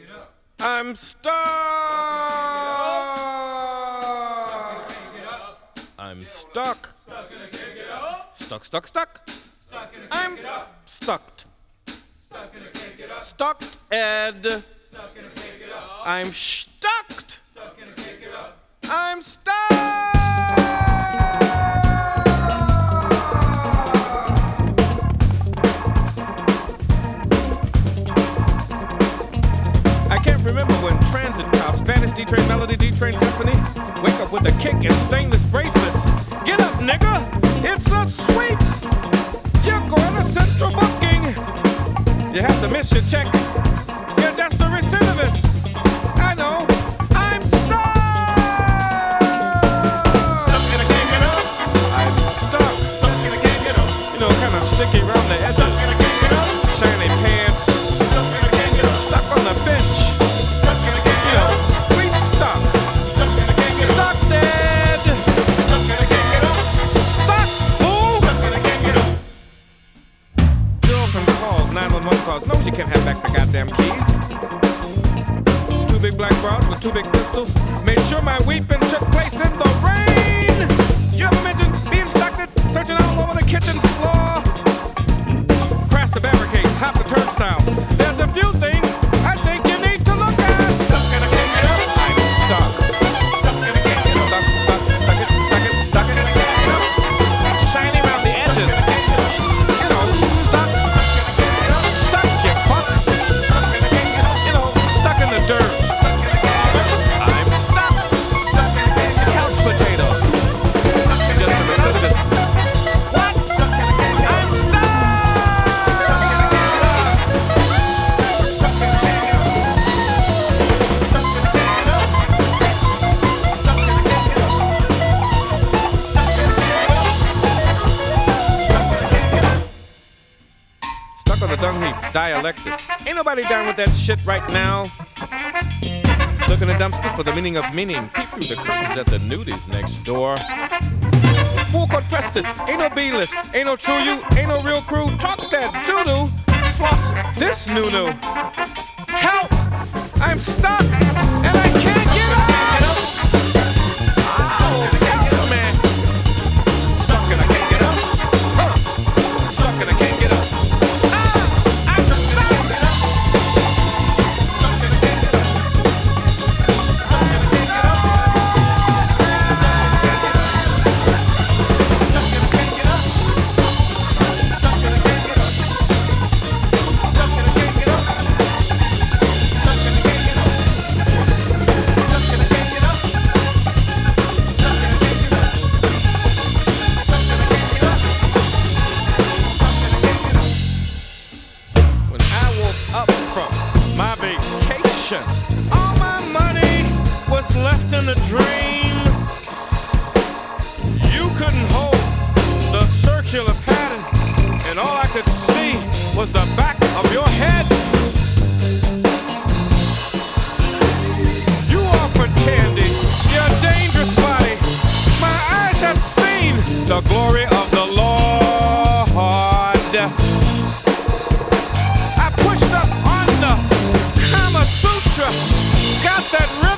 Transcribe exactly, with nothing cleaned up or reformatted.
I'm stuck. I'm stuck. Stuck, stuck, stuck. I'm stuck. Stucked, Ed. I'm stuck. I'm stuck. I can't remember when transit cops, Spanish D-Train, Melody D-Train Symphony, wake up with a kick and stainless bracelets. Get up, nigga! It's a sweep! You're going to central booking! You have to miss your check. You're just a recidivist. I know. I'm stuck! Stuck and I can't get up. I'm stuck. Stuck and I can't get up. You know, kind of sticky around the edges. Stuck and I can't get up. Shiny pants. Stuck and I can't get up. Stuck on the bench. Stuck and I can't get up. We stuck. Stuck and I can't get up. Stuck, Dad. Stuck and I can't get up. Stuck, fool. Stuck and I can't get up. Girlfriend calls, nine one one calls. No, you can't have back the goddamn keys. Two big black broads with two big pistols made sure my weeping took place in the rain. You ever mentioned being stuck at searching all over the kitchen floor? Crash the barricade, hop the turnstile. There's a few things I think you need to look at. Stuck and I can't get up. I'm stuck. Stuck and I can't get up. Stuck, stuck, stuck it, stuck it, stuck it and I can't get up. Shiny around the edges. You know, stuck. Stuck, you fuck. You know, stuck in the dirt. I'm stuck. Couch potato. Just a recidivist. What? I'm stuck. Stuck on the dung heap, dialectic. Ain't nobody down with that shit right now. Look in the dumpsters for the meaning of meaning. Peek through the curtains at the nudies next door. Full court Prestis, ain't no B-list, ain't no true you, ain't no real crew. Talk that doo-doo, floss this noo-noo. Help! I'm stuck and I can't get up! Oh, help, man! Stuck and I can't get up. Huh. Stuck and I can't get up. Ah, I'm stuck! Stuck and I can't get up. Stuck and I can't get up. Stuck and I can't get up. Stuck and I can't get up. Stuck and I can't get up. Stuck and I can't get up. Stuck and I can't get up. Stuck and I can't get up. Stuck and I can't get up. Stuck and I can't get up. When I woke up from my vacation, all my money was left in a dream. You couldn't hold the circular pattern, and all I could see was the back of your head. You offered candy, your dangerous body. My eyes have seen the glory of the Lord. I pushed up on the Kama Sutra, got that